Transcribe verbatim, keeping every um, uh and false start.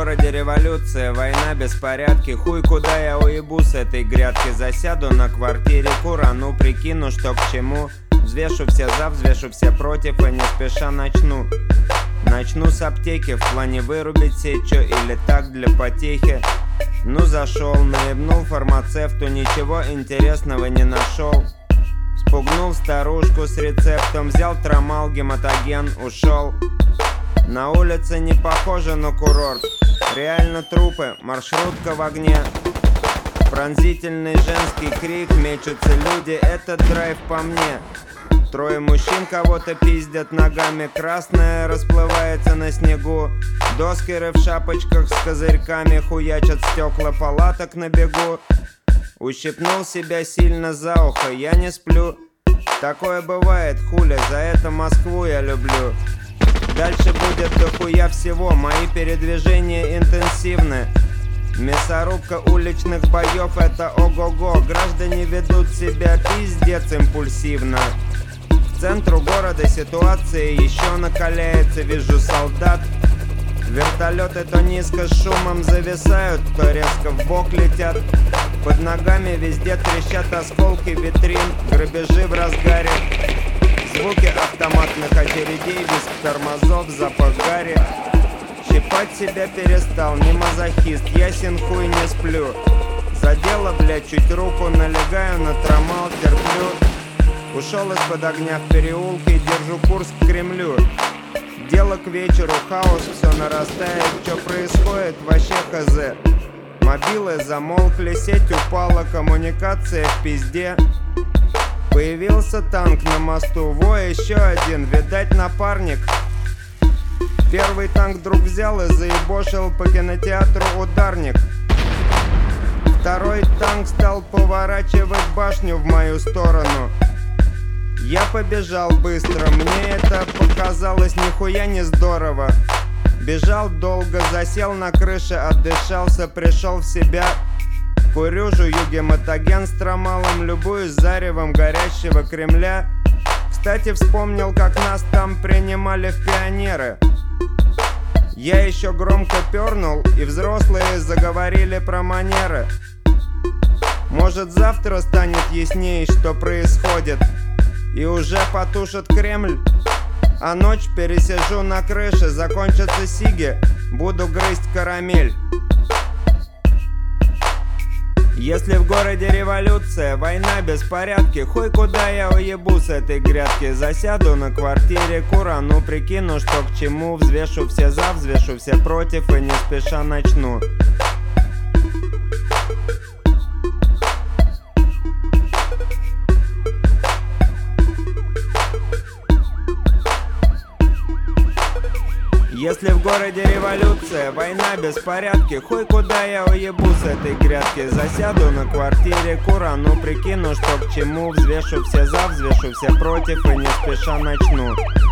городе революция, война, беспорядки. Хуй, куда я уебу с этой грядки. Засяду на квартире, курану, прикину, что к чему. Взвешу все за, взвешу все против и не спеша начну. Начну с аптеки, в плане вырубить сечу или так для потехи. Ну зашел, наебнул фармацевту, ничего интересного не нашел. Спугнул старушку с рецептом, взял трамал, гематоген, ушел. На улице не похоже на курорт, реально трупы, маршрутка в огне. Пронзительный женский крик, мечутся люди, этот драйв по мне. Трое мужчин кого-то пиздят ногами, красное расплывается на снегу. Доскеры в шапочках с козырьками хуячат стекла палаток на бегу. Ущипнул себя сильно за ухо, я не сплю. Такое бывает, хуля, за это Москву я люблю. Дальше будет дохуя всего, мои передвижения интенсивны. Мясорубка уличных боев — это ого-го. Граждане ведут себя пиздец импульсивно. К центру города ситуация еще накаляется. Вижу солдат. Вертолеты то низко с шумом зависают, то резко в бок летят. Под ногами везде трещат осколки витрин, грабежи в разгаре. Звуки автоматных очередей, визг тормозов, запах гари. Щипать себя перестал, не мазохист, ясен хуй, не сплю. Задела, блядь, чуть руку, налегаю на трамал, терплю. Ушел из-под огня в переулке, держу курс к Кремлю. Дело к вечеру, хаос, все нарастает, что происходит, вообще хз. Мобилы замолкли, сеть упала, коммуникация в пизде. Появился танк на мосту, во, еще один, видать напарник. Первый танк вдруг взял и заебошил по кинотеатру «Ударник». Второй танк стал поворачивать башню в мою сторону. Я побежал быстро, мне это показалось нихуя не здорово. Бежал долго, засел на крыше, отдышался, пришел в себя. Курю, жую гематоген с трамалом, любуюсь заревом горящего Кремля. Кстати, вспомнил, как нас там принимали в пионеры. Я еще громко пернул, и взрослые заговорили про манеры. Может, завтра станет ясней, что происходит, и уже потушат Кремль. А ночь пересижу на крыше, закончатся сиги, буду грызть карамель. Если в городе революция, война, беспорядки, хуй, куда я уебу с этой грядки. Засяду на квартире, курану, прикину, что к чему. Взвешу все за, взвешу все против и не спеша начну. Если в городе революция, война, беспорядки, хуй, куда я уебу с этой грядки. Засяду на квартире, курану, прикину, что к чему. Взвешу все за, взвешу все против и не спеша начну.